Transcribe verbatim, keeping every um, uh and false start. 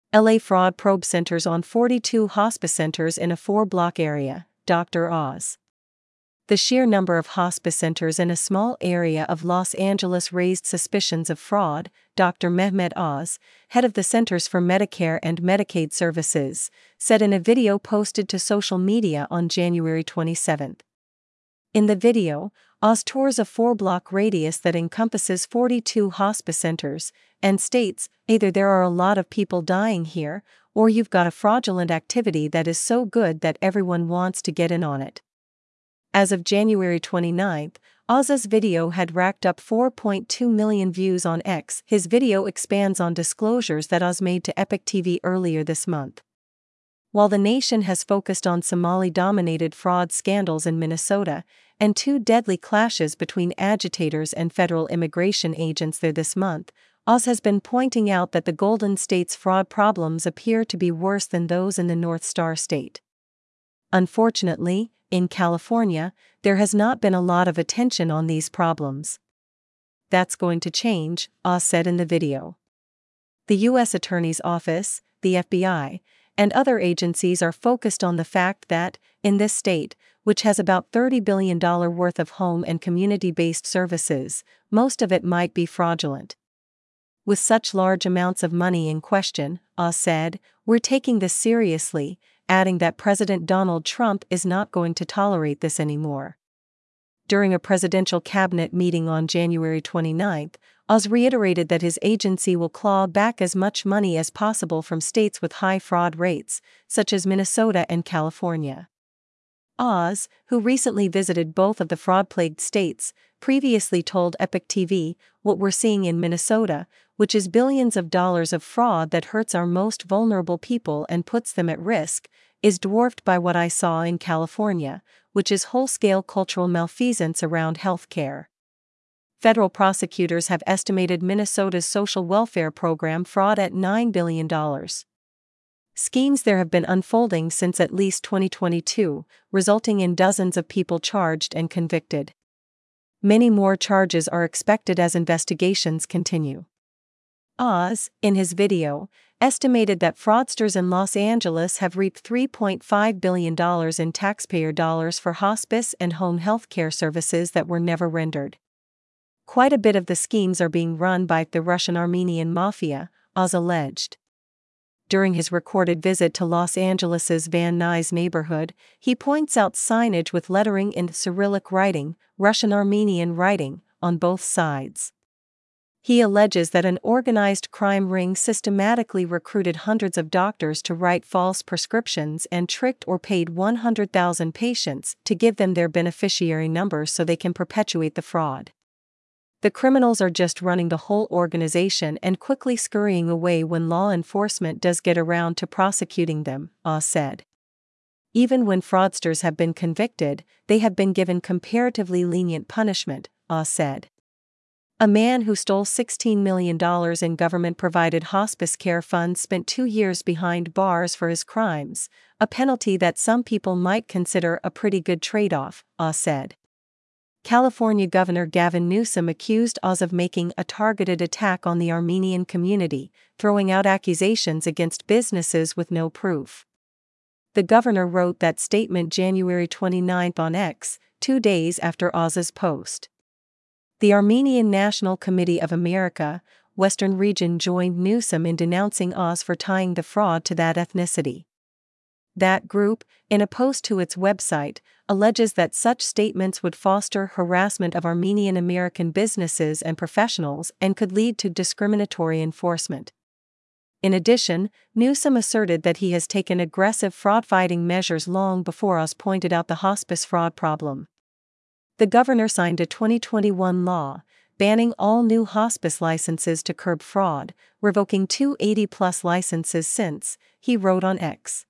L A fraud probe centers on forty-two hospice centers in a four-block area, Doctor Oz. The sheer number of hospice centers in a small area of Los Angeles raised suspicions of fraud, Doctor Mehmet Oz, head of the Centers for Medicare and Medicaid Services, said in a video posted to social media on January twenty-seventh. In the video, Oz tours a four-block radius that encompasses forty-two hospice centers, and states, either there are a lot of people dying here, or you've got a fraudulent activity that is so good that everyone wants to get in on it. As of January twenty-ninth, Oz's video had racked up four point two million views on X. His video expands on disclosures that Oz made to Epic T V earlier this month. While the nation has focused on Somali-dominated fraud scandals in Minnesota, and two deadly clashes between agitators and federal immigration agents there this month, Oz has been pointing out that the Golden State's fraud problems appear to be worse than those in the North Star State. Unfortunately, in California, there has not been a lot of attention on these problems. That's going to change, Oz said in the video. The U S Attorney's Office, the F B I, and other agencies are focused on the fact that, in this state, which has about thirty billion dollars worth of home and community-based services, most of it might be fraudulent. With such large amounts of money in question, Oz said, we're taking this seriously, adding that President Donald Trump is not going to tolerate this anymore. During a presidential cabinet meeting on January twenty-ninth, Oz reiterated that his agency will claw back as much money as possible from states with high fraud rates, such as Minnesota and California. Oz, who recently visited both of the fraud-plagued states, previously told Epic T V, what we're seeing in Minnesota, which is billions of dollars of fraud that hurts our most vulnerable people and puts them at risk, is dwarfed by what I saw in California, which is whole-scale cultural malfeasance around health care. Federal prosecutors have estimated Minnesota's social welfare program fraud at nine billion dollars. Schemes there have been unfolding since at least twenty twenty-two, resulting in dozens of people charged and convicted. Many more charges are expected as investigations continue. Oz, in his video, estimated that fraudsters in Los Angeles have reaped three point five billion dollars in taxpayer dollars for hospice and home health care services that were never rendered. Quite a bit of the schemes are being run by the Russian-Armenian mafia, Oz alleged. During his recorded visit to Los Angeles's Van Nuys neighborhood, he points out signage with lettering in Cyrillic writing, Russian-Armenian writing, on both sides. He alleges that an organized crime ring systematically recruited hundreds of doctors to write false prescriptions and tricked or paid one hundred thousand patients to give them their beneficiary numbers so they can perpetuate the fraud. The criminals are just running the whole organization and quickly scurrying away when law enforcement does get around to prosecuting them, Oz said. Even when fraudsters have been convicted, they have been given comparatively lenient punishment, Oz said. A man who stole sixteen million dollars in government-provided hospice care funds spent two years behind bars for his crimes, a penalty that some people might consider a pretty good trade-off, Oz said. California Governor Gavin Newsom accused Oz of making a targeted attack on the Armenian community, throwing out accusations against businesses with no proof. The governor wrote that statement January twenty-ninth on X, two days after Oz's post. The Armenian National Committee of America, Western Region joined Newsom in denouncing Oz for tying the fraud to that ethnicity. That group, in a post to its website, alleges that such statements would foster harassment of Armenian American businesses and professionals and could lead to discriminatory enforcement. In addition, Newsom asserted that he has taken aggressive fraud-fighting measures long before Oz pointed out the hospice fraud problem. The governor signed a twenty twenty-one law, banning all new hospice licenses to curb fraud, revoking two hundred eighty plus licenses since, he wrote on X.